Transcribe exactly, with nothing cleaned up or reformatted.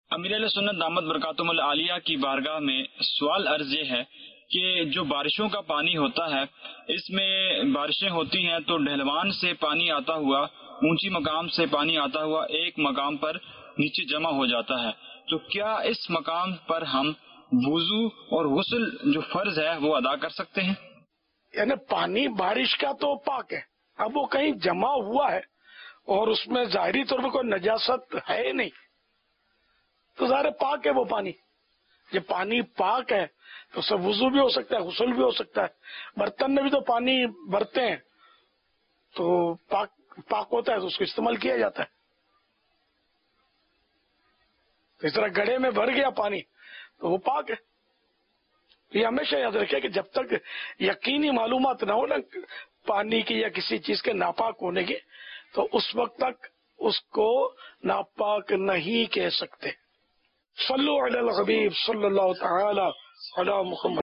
امیر علیہ سنت دامت برکاتہم العالیہ کی بارگاہ میں سوال عرض یہ ہے کہ جو بارشوں کا پانی ہوتا ہے، اس میں بارشیں ہوتی ہیں تو ڈھلوان سے پانی آتا ہوا، اونچی مقام سے پانی آتا ہوا ایک مقام پر نیچے جمع ہو جاتا ہے، تو کیا اس مقام پر ہم وضو اور غسل جو فرض ہے وہ ادا کر سکتے ہیں؟ یعنی پانی بارش کا تو پاک ہے، اب وہ کہیں جمع ہوا ہے اور اس میں ظاہری طور پر کوئی نجاست ہے نہیں تو ظاہر پاک ہے وہ پانی. یہ پانی پاک ہے تو اس سے وضو بھی ہو سکتا ہے، غسل بھی ہو سکتا ہے. برتن میں بھی تو پانی بھرتے ہیں تو پاک پاک ہوتا ہے تو اس کو استعمال کیا جاتا ہے. تو اس طرح گڑھے میں بھر گیا پانی تو وہ پاک ہے. یہ ہمیشہ یاد رکھے کہ جب تک یقینی معلومات نہ ہو نا پانی کی یا کسی چیز کے ناپاک ہونے کی، تو اس وقت تک اس کو ناپاک نہیں کہہ سکتے. صلو علی الحبیب صلی اللہ تعالی علی محمد.